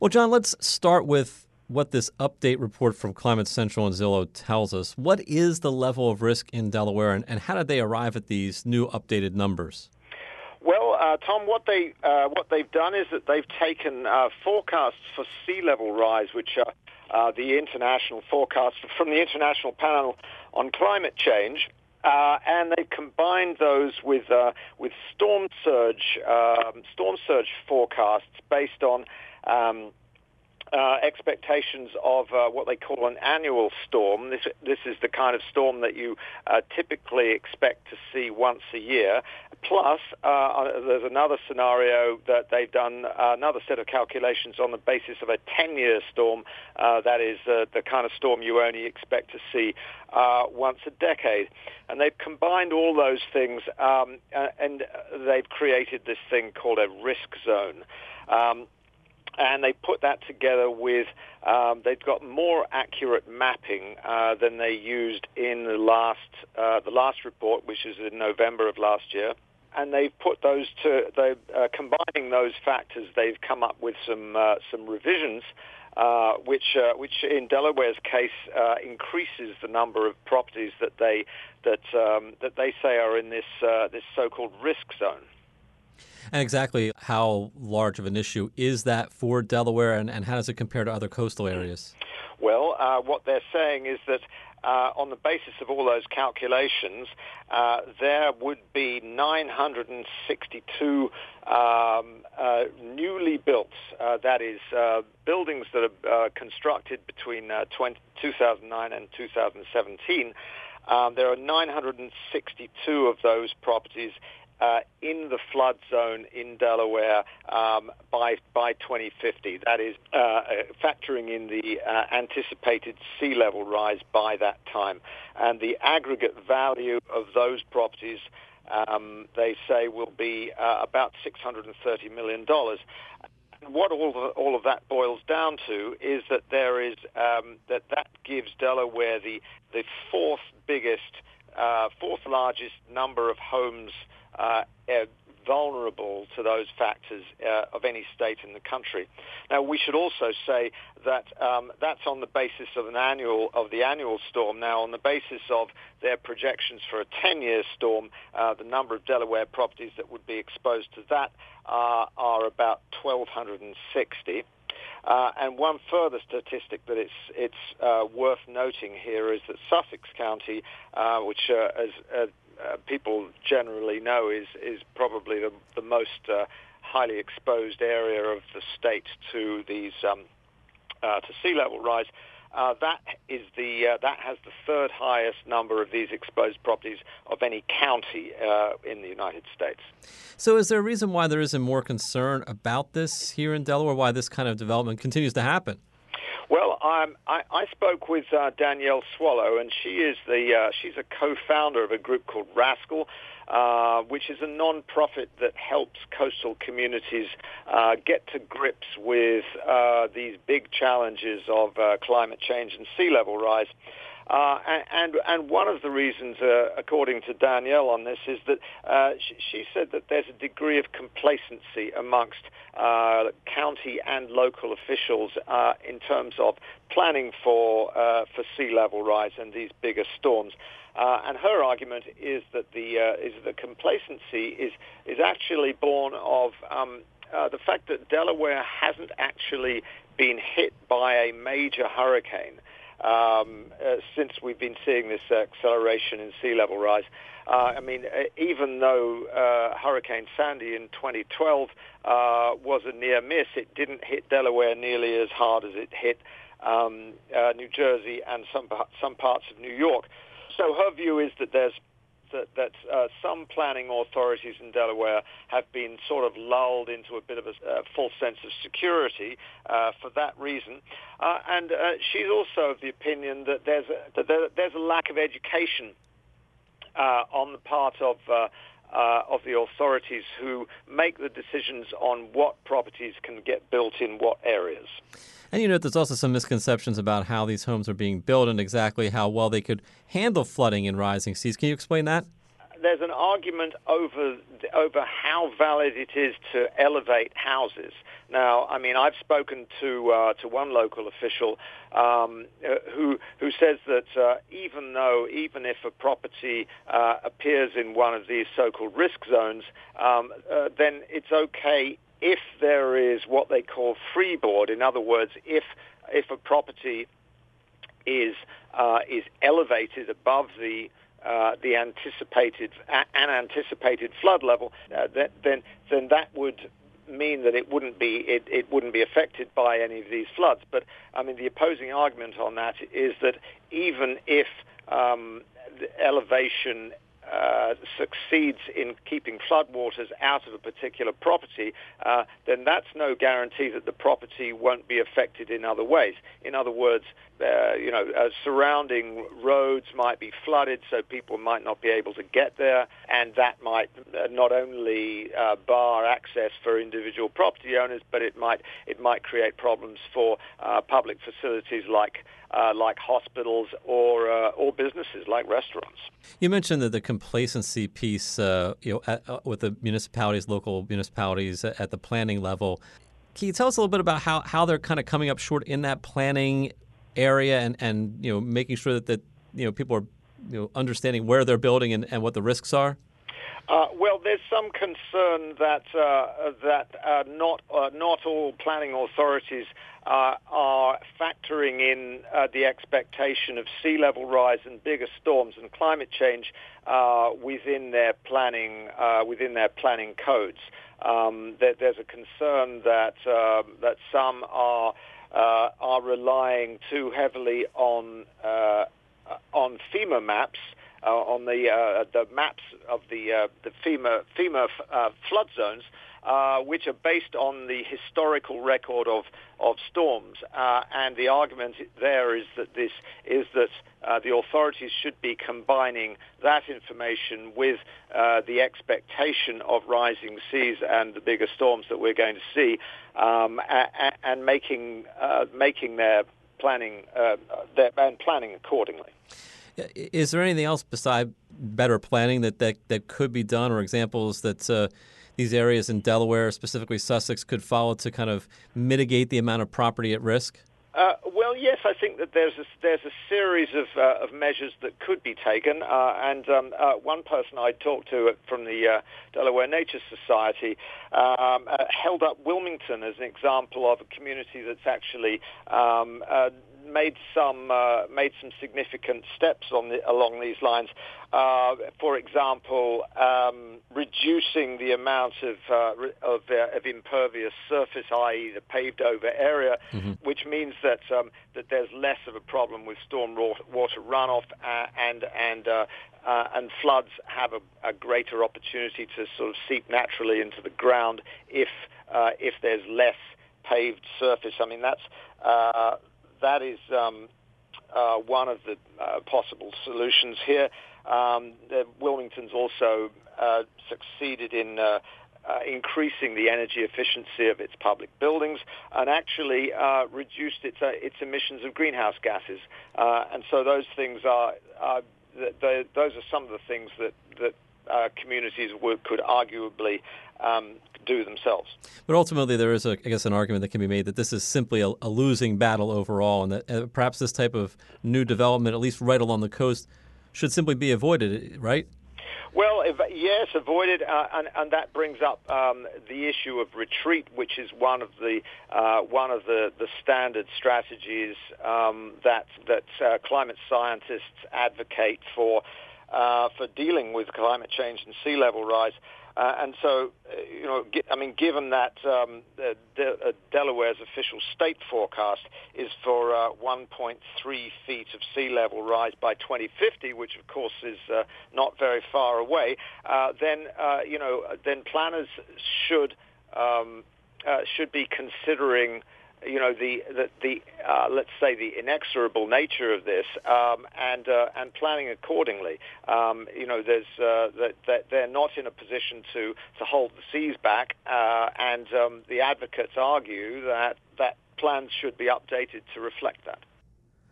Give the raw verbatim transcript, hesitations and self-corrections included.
Well, John, let's start with what this update report from Climate Central and Zillow tells us. What is the level of risk in Delaware, and, and how did they arrive at these new updated numbers? Well, uh, Tom, what they uh, what they've done is that they've taken uh, forecasts for sea level rise, which are uh, the international forecast from the International Panel on Climate Change, uh, and they've combined those with uh, with storm surge um, storm surge forecasts based on Um, Uh, expectations of uh, what they call an annual storm. This this is the kind of storm that you uh, typically expect to see once a year. Plus, uh, there's another scenario that they've done, uh, another set of calculations on the basis of a ten-year storm. Uh, that is uh, the kind of storm you only expect to see uh, once a decade. And they've combined all those things, um, and they've created this thing called a risk zone. Um, And they put that together with, um, they've got more accurate mapping uh, than they used in the last uh, the last report, which is in November of last year. And they've put those to, they uh, combining those factors, they've come up with some uh, some revisions, uh, which uh, which in Delaware's case uh, increases the number of properties that they that um, that they say are in this uh, this so-called risk zone. And exactly how large of an issue is that for Delaware, and, and how does it compare to other coastal areas? Well, uh, what they're saying is that uh, on the basis of all those calculations, uh, there would be nine hundred sixty-two um, uh, newly built, uh, that is, uh, buildings that are uh, constructed between uh, twenty, two thousand nine and two thousand seventeen. Um, there are nine hundred sixty-two of those properties Uh, in the flood zone in Delaware um, by by twenty fifty. That is uh, factoring in the uh, anticipated sea level rise by that time. And the aggregate value of those properties, um, they say, will be uh, about six hundred thirty million dollars. What all of, all of that boils down to is that there is um, that that gives Delaware the the fourth biggest, uh, fourth largest number of homes Uh, uh, vulnerable to those factors uh, of any state in the country. Now, we should also say that um, that's on the basis of an annual of the annual storm. Now, on the basis of their projections for a ten-year storm, uh, the number of Delaware properties that would be exposed to that uh, are about twelve sixty. Uh, and one further statistic that it's it's uh, worth noting here is that Sussex County, uh, which uh, as uh, Uh, people generally know is is probably the, the most uh, highly exposed area of the state to these um, uh, to sea level rise. Uh, that is the uh, that has the third highest number of these exposed properties of any county uh, in the United States. So, is there a reason why there isn't more concern about this here in Delaware? Why this kind of development continues to happen? Well, um, I, I spoke with uh, Danielle Swallow, and she is the uh, she's a co-founder of a group called Rascal, uh, which is a non-profit that helps coastal communities uh, get to grips with uh, these big challenges of uh, climate change and sea level rise. Uh, and and one of the reasons, uh, according to Danielle on this, is that uh, she, she said that there's a degree of complacency amongst uh, county and local officials uh, in terms of planning for uh, for sea level rise and these bigger storms. Uh, and her argument is that the uh, is the complacency is is actually born of um, uh, the fact that Delaware hasn't actually been hit by a major hurricane. Um, uh, since we've been seeing this acceleration in sea level rise. Uh, I mean, even though uh, Hurricane Sandy in twenty twelve uh, was a near miss, it didn't hit Delaware nearly as hard as it hit um, uh, New Jersey and some some parts of New York. So her view is that there's that, that uh, some planning authorities in Delaware have been sort of lulled into a bit of a uh, false sense of security uh, for that reason. Uh, and uh, she's also of the opinion that there's a, that there, there's a lack of education uh, on the part of uh, uh, of the authorities who make the decisions on what properties can get built in what areas. And you know, there's also some misconceptions about how these homes are being built and exactly how well they could handle flooding and rising seas. Can you explain that? There's an argument over over how valid it is to elevate houses. Now, I mean, I've spoken to uh, to one local official um, uh, who who says that uh, even though, even if a property uh, appears in one of these so-called risk zones, um, uh, then it's okay if there is what they call freeboard. In other words, if if a property is uh, is elevated above the uh, the anticipated uh, an anticipated flood level, uh, that, then then that would mean that it wouldn't be it, it wouldn't be affected by any of these floods. But I mean, the opposing argument on that is that even if um, the elevation Uh, succeeds in keeping floodwaters out of a particular property, uh, then that's no guarantee that the property won't be affected in other ways. In other words, uh, you know, uh, surrounding roads might be flooded, so people might not be able to get there, and that might uh, not only uh, bar access for individual property owners, but it might it might create problems for uh, public facilities like uh, like hospitals or uh, or businesses like restaurants. You mentioned that the complacency piece, uh, you know, at, uh, with the municipalities, local municipalities at, at the planning level. Can you tell us a little bit about how, how they're kind of coming up short in that planning area, and, and you know, making sure that, that you know, people are you know understanding where they're building and, and what the risks are? Uh, well, there's some concern that uh, that uh, not uh, not all planning authorities uh, are factoring in uh, the expectation of sea level rise and bigger storms and climate change uh, within their planning uh, within their planning codes. Um, there, there's a concern that uh, that some are uh, are relying too heavily on uh, on FEMA maps. Uh, on the uh, the maps of the uh, the FEMA FEMA uh, flood zones, uh, which are based on the historical record of of storms, uh, and the argument there is that this is that uh, the authorities should be combining that information with uh, the expectation of rising seas and the bigger storms that we're going to see, um, and, and making uh, making their planning uh, their, and planning accordingly. Is there anything else besides better planning that, that, that could be done, or examples that uh, these areas in Delaware, specifically Sussex, could follow to kind of mitigate the amount of property at risk? Uh, well, yes, I think that there's a, there's a series of, uh, of measures that could be taken. Uh, and um, uh, one person I talked to from the uh, Delaware Nature Society um, uh, held up Wilmington as an example of a community that's actually um, uh, made some uh, made some significant steps on the, along these lines. Uh, for example, um, reducing the amount of uh, of, uh, of impervious surface, that is, the paved over area, mm-hmm. which means that um, that there's less of a problem with storm water runoff, uh, and and uh, uh, and floods have a, a greater opportunity to sort of seep naturally into the ground if uh, if there's less paved surface. I mean, that's uh, that is um, uh, one of the uh, possible solutions here. Um, the, Wilmington's also uh, succeeded in uh, uh, increasing the energy efficiency of its public buildings and actually uh, reduced its uh, its emissions of greenhouse gases. Uh, and so those things are, are the, the, those are some of the things that that uh, communities would, could arguably um, do themselves. But ultimately, there is, a, I guess, an argument that can be made that this is simply a, a losing battle overall, and that uh, perhaps this type of new development, at least right along the coast, should simply be avoided, right? Well, if, yes, avoided, uh, and, and that brings up um, the issue of retreat, which is one of the uh, one of the, the standard strategies um, that that uh, climate scientists advocate for uh, for dealing with climate change and sea level rise. Uh, and so, uh, you know, I mean, given that um, the, De- uh, Delaware's official state forecast is for uh, one point three feet of sea level rise by twenty fifty, which of course is uh, not very far away, uh, then uh, you know, then planners should um, uh, should be considering, you know, the the, the uh, let's say the inexorable nature of this, um, and uh, and planning accordingly. Um, you know, there's uh, that, that they're not in a position to, to hold the seas back, uh, and um, the advocates argue that that plans should be updated to reflect that.